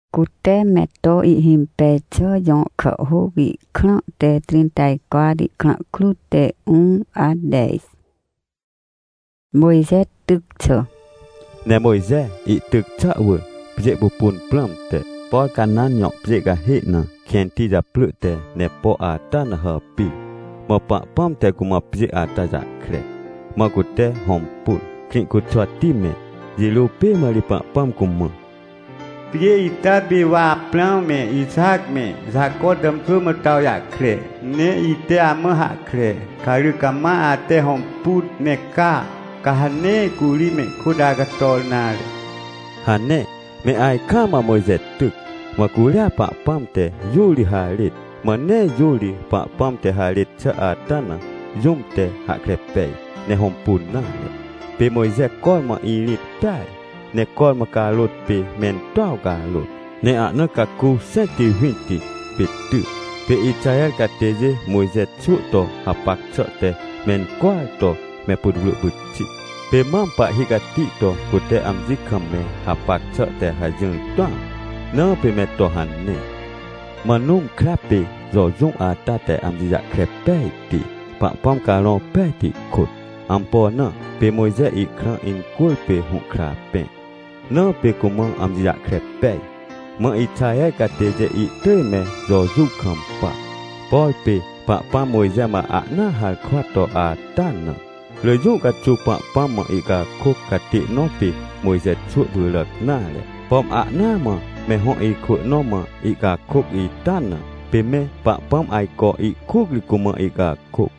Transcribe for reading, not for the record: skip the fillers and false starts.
Cute meto i himpecho yon khugi kran te 34 di kran clute 1 a 10. Moisés tức cho. Nè Moisés i tức cha wo pje bu pun plam te por kanan nyok pje ga he na khen ti ja plu te ne po a ta na ha pi mo pa pam te ku ma pje a ta ja kre ma ku te hom pun krin ku chwa ti me jilu pe ma li pa pam ku ma pje ita bi wa plam me Isaac me Jacob dam thu ma tao ya kre ne ite a ma ha kre karu kama a te hom put ne ka kahane kuli me kuda ga tol na hane me ai kama Moisés tức mà cú ra pa pam te yuli halit mà ne yuli pa pam te halit cha atana yum te ha krepe ne hom pun na pe Moisés con mà ilit tai ne con mà ka lot pe men tao ka lot ne a na ka ku se ti hinti pe tu pe Israel ka teje Moisés chu to ha pak cha te men kwa to me pudulu buchi pe mampa higati to kute amzi kame ha pak cha te ha jung to no pe me to han ne manum krape zo jung a ta te amzi ja krepe ti pa pom ka lo pe ti khut ampo na pe Moisés i kra in kul pe hu krape no pe kuma amzi ja krepe ma i chaya ka te je i te me zo ju kham pa boy pe pa Moisés ma a na ha khwa to a ta na le ju ka chu pa ma i ka khuk ka ti no pe Moisés chu bu lak na le pom a na ma me ho i khu no ma i ka khuk i ta na pe me pa pam ai ko i khuk li kuma i ka khuk